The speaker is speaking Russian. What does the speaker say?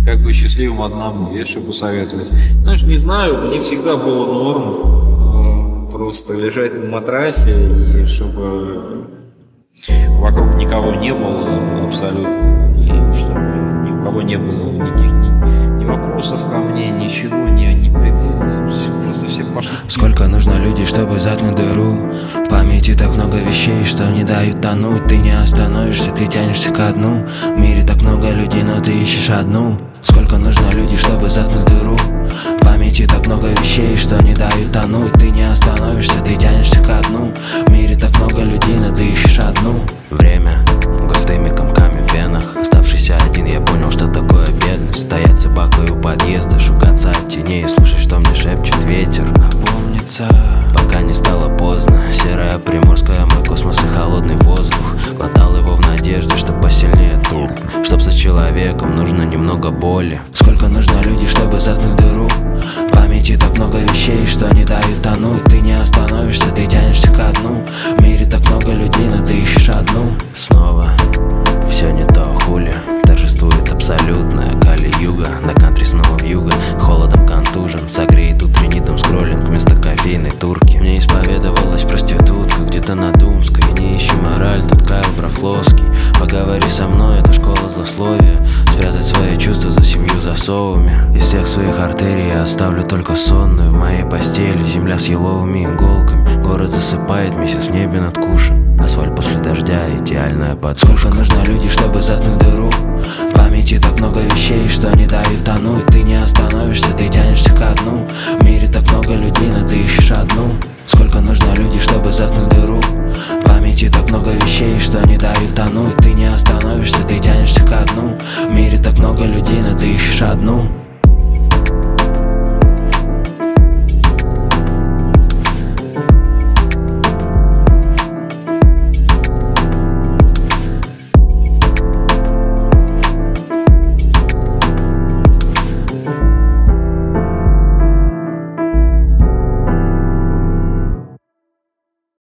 как быть счастливым одному, есть что посоветовать? Знаешь, не знаю, мне всегда было норм просто лежать на матрасе, и чтобы вокруг никого не было абсолютно, и чтобы ни у кого не было никаких ни вопросов ко мне, ничего, ни претензий, просто все пошли. Сколько нужно людей, чтобы заткнуть дыру? В памяти так много вещей, что не дают тонуть. Ты не остановишься, ты тянешься ко дну. В мире так много людей, но ты ищешь одну. Сколько нужно людей, чтобы заткнуть дыру? В памяти так много вещей, что не дают тонуть. Ты не остановишься, ты тянешься ко дну. В мире так много людей, но ты ищешь одну. Время густыми комками в венах. Оставшийся один, я понял, что такое бедность. Стоять собакой у подъезда, шугаться от теней и слушать, что мне шепчет ветер. Опомниться, пока не стало поздно. Серая приморская, мой космос и холодный воздух. Глотал его в надежде, что посильнее тур. Чтоб за человеком нужно немного боли. Сколько нужно людей, чтобы заткнуть дыру? В памяти так много вещей, что не дают тонуть. Ты не остановишься, ты тянешься ко дну. В мире так много людей, но ты ищешь одну. Снова все не то, хули. Торжествует абсолютная Кали-юга. На кантри снова вьюга. Холодом контужен, согреет утренний дом скроллинг вместо кофейной турки. Мне исповедовалась проститутка где-то на Думской. Не ищи мораль, тут Кайл Брафловский. Поговори со мной, это школа злословия. Спрятать свои чувства за 7 засовами. Из всех своих артерий я оставлю только сонную. В моей постели земля с еловыми иголками. Город засыпает, месяц в небе над Кушем. Асфальт после дождя, идеальная подсушка. Сколько нужно людей, чтобы заткнуть дыру? В памяти так много вещей, что не дают тонуть. Ты не остановишься, ты тянешься ко дну. В мире так много людей, но ты ищешь одну. Сколько нужно людей, чтобы заткнуть дыру? В памяти так много вещей, что не дают тонуть. Ты не остановишься, ты тянешься ко дну. В мире так много людей, но ты ищешь одну.